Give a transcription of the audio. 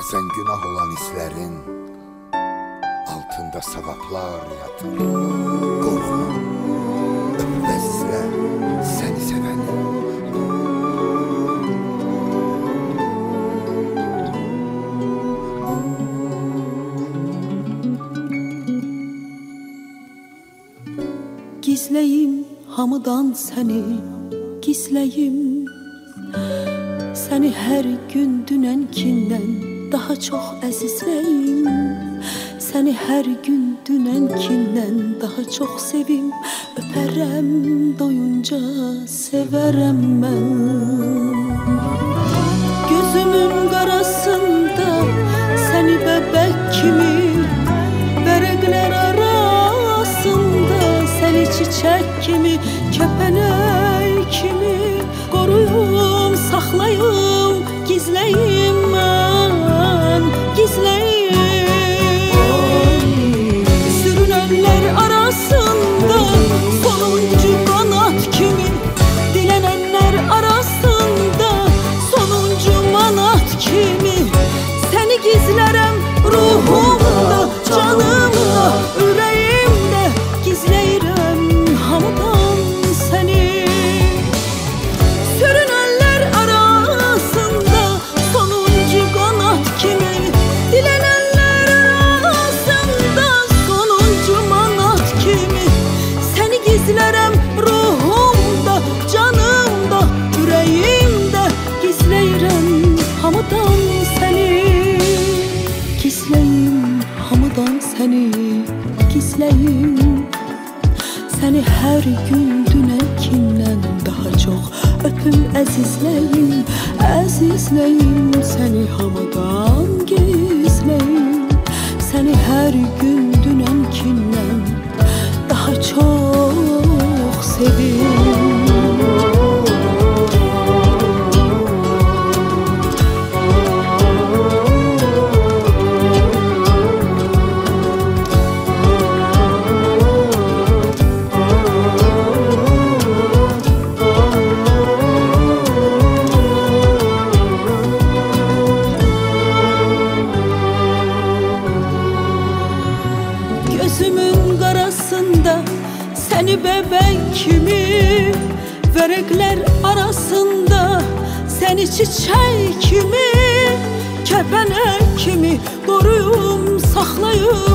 Bazen günah olan hislerin altında sevaplar yatır. Korkma, öpmezse seni seveni. Gizleyim hamıdan seni, gizleyim seni her gün dünenkinden daha çok əzizləyim. Səni hər gün dünənkindən daha çox sevim. Öpərəm doyunca sevərəm mən. Gözümün qarasında səni bəbək kimi, vərəqlər arasında səni çiçək kimi, kəpənək kimi qoruyum, saxlayım, gizləyim mən, gizləyim. Sürünənlər arasında sonuncu qanat kimi, dilənənlər arasında sonuncu manat kimi səni gizlərəm ruhumda, canımda, ürəyimdə gizləyirəm hamıdan səni. Sürünənlər arasında sonuncu qanat kimi, dilənənlər arasında sonuncu manat kimi səni gizlərəm ruhumda, canımda, ürəyimdə gizləyirəm hamıdan səni. Gizləyim hamıdan səni, gizləyim səni hər gün dünənkindən daha çox öpüm, əzizləyim, əzizləyim səni hamıdan gizləyim. Səni hər gün dünənkindən daha çox sevim. Gözümün qarasında səni bəbək kimi, vərəqlər arasında səni çiçək kimi, kəpənək kimi qoruyum, saxlayım,